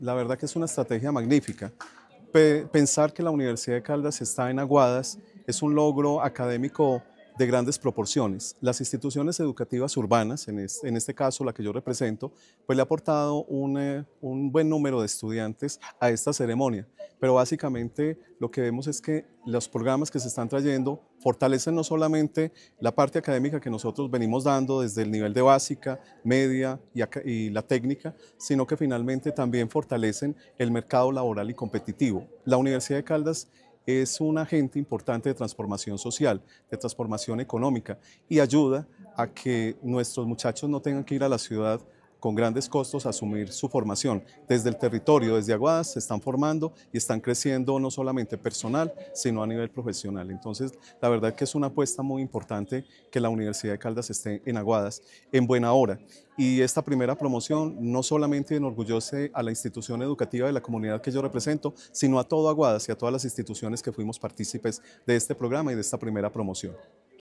La verdad que es una estrategia magnífica. Pensar que la Universidad de Caldas está en Aguadas es un logro académico de grandes proporciones. Las instituciones educativas urbanas, en este caso la que yo represento, pues le ha aportado un buen número de estudiantes a esta ceremonia, pero básicamente lo que vemos es que los programas que se están trayendo fortalecen no solamente la parte académica que nosotros venimos dando desde el nivel de básica, media y la técnica, sino que finalmente también fortalecen el mercado laboral y competitivo. La Universidad de Caldas es un agente importante de transformación social, de transformación económica y ayuda a que nuestros muchachos no tengan que ir a la ciudad con grandes costos a asumir su formación. Desde el territorio, desde Aguadas, se están formando y están creciendo no solamente personal, sino a nivel profesional. Entonces, la verdad que es una apuesta muy importante que la Universidad de Caldas esté en Aguadas en buena hora. Y esta primera promoción no solamente enorgullece a la institución educativa de la comunidad que yo represento, sino a todo Aguadas y a todas las instituciones que fuimos partícipes de este programa y de esta primera promoción.